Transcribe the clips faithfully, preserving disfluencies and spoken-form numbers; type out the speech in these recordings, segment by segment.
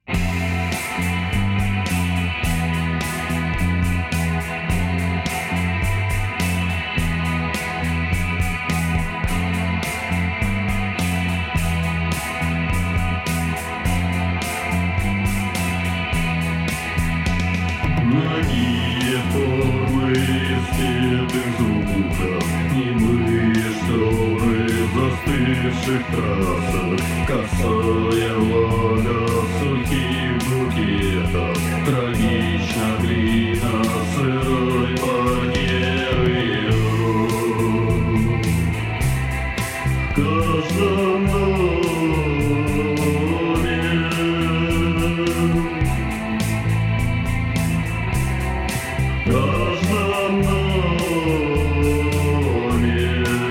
Многие формы степных звуков, немые шторы застывших трассах, косая влага сухих букетов, трагична глина сырой паркеты. В каждом доме, в каждом доме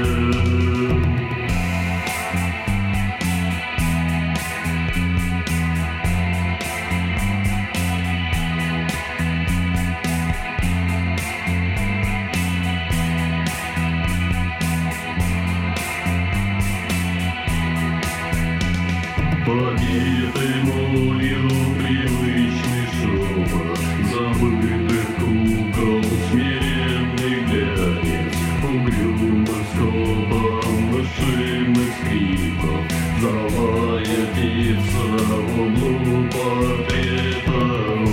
побитый молью привычный шепот забытых кукол, смиренный глянец угрюмых скопом машинных скрипов, злая птица в углу портрета.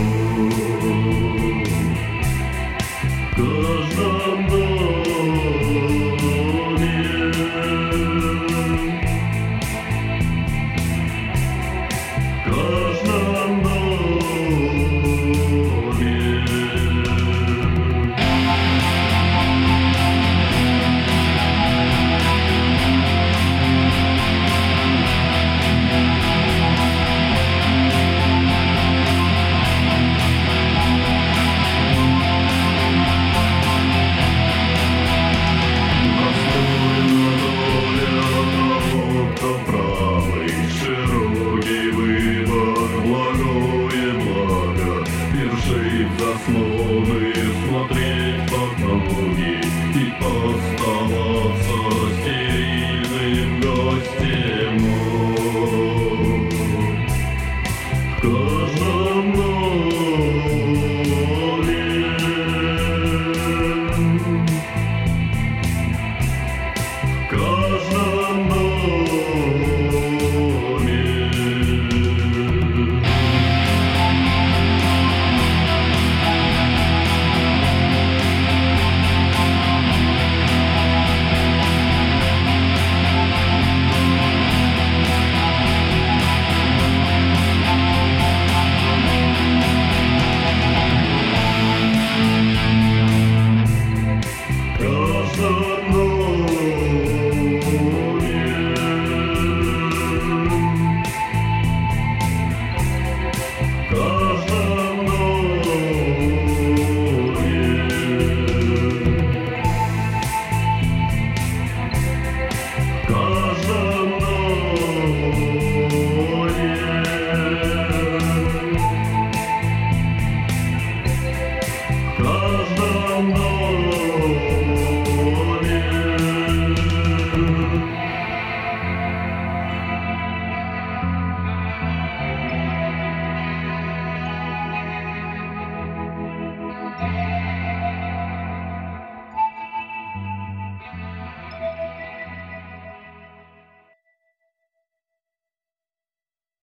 В каждом доме, в каждом доме. Настойна доля того, кто